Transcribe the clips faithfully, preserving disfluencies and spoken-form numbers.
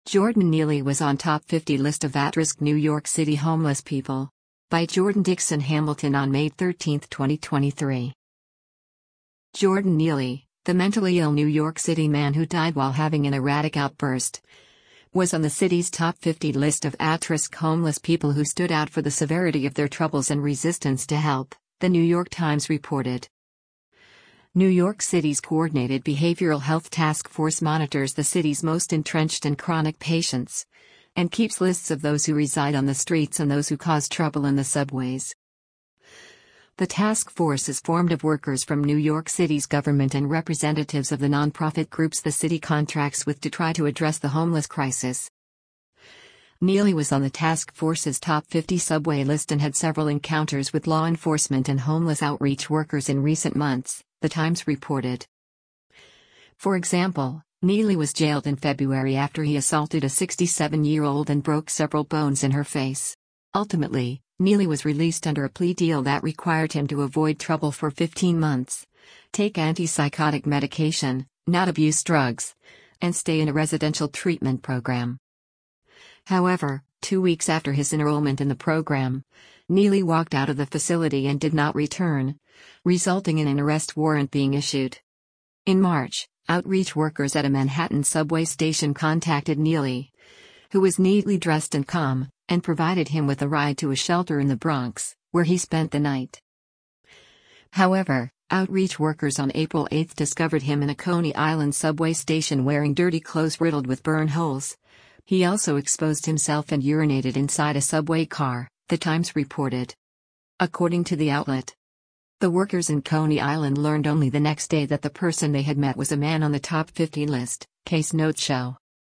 Jordan Neely was on top fifty list of at-risk New York City homeless people. By Jordan Dixon Hamilton on May thirteenth, twenty twenty-three. Jordan Neely, the mentally ill New York City man who died while having an erratic outburst, was on the city's top fifty list of at-risk homeless people who stood out for the severity of their troubles and resistance to help, the New York Times reported. New York City's Coordinated Behavioral Health Task Force monitors the city's most entrenched and chronic patients, and keeps lists of those who reside on the streets and those who cause trouble in the subways. The task force is formed of workers from New York City's government and representatives of the nonprofit groups the city contracts with to try to address the homeless crisis. Neely was on the task force's top fifty subway list and had several encounters with law enforcement and homeless outreach workers in recent months, the Times reported. For example, Neely was jailed in February after he assaulted a sixty-seven-year-old and broke several bones in her face. Ultimately, Neely was released under a plea deal that required him to avoid trouble for fifteen months, take antipsychotic medication, not abuse drugs, and stay in a residential treatment program. However, two weeks after his enrollment in the program, Neely walked out of the facility and did not return, resulting in an arrest warrant being issued. In March, outreach workers at a Manhattan subway station contacted Neely, who was neatly dressed and calm, and provided him with a ride to a shelter in the Bronx, where he spent the night. However, outreach workers on April eighth discovered him in a Coney Island subway station wearing dirty clothes riddled with burn holes. He also exposed himself and urinated inside a subway car, the Times reported. According to the outlet, the workers in Coney Island learned only the next day that the person they had met was a man on the top fifty list, case notes show.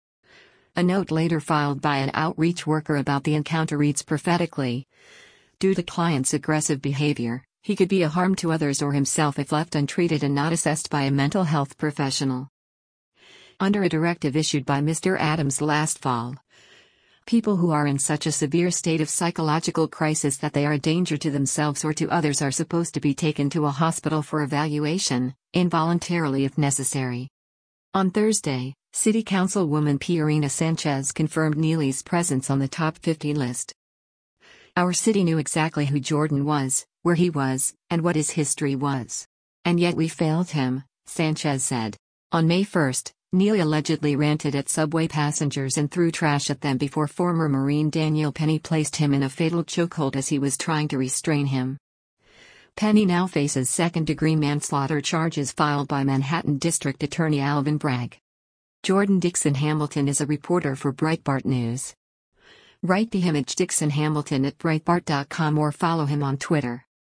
A note later filed by an outreach worker about the encounter reads prophetically, "Due to client's aggressive behavior, he could be a harm to others or himself if left untreated and not assessed by a mental health professional." Under a directive issued by Mister Adams last fall, people who are in such a severe state of psychological crisis that they are a danger to themselves or to others are supposed to be taken to a hospital for evaluation, involuntarily if necessary. On Thursday, City Councilwoman Piorina Sanchez confirmed Neely's presence on the top fifty list. "Our city knew exactly who Jordan was, where he was, and what his history was. And yet we failed him," Sanchez said. On May first, Neely allegedly ranted at subway passengers and threw trash at them before former Marine Daniel Penny placed him in a fatal chokehold as he was trying to restrain him. Penny now faces second-degree manslaughter charges filed by Manhattan District Attorney Alvin Bragg. Jordan Dixon Hamilton is a reporter for Breitbart News. Write to him at Dixon Hamilton at Breitbart dot com or follow him on Twitter.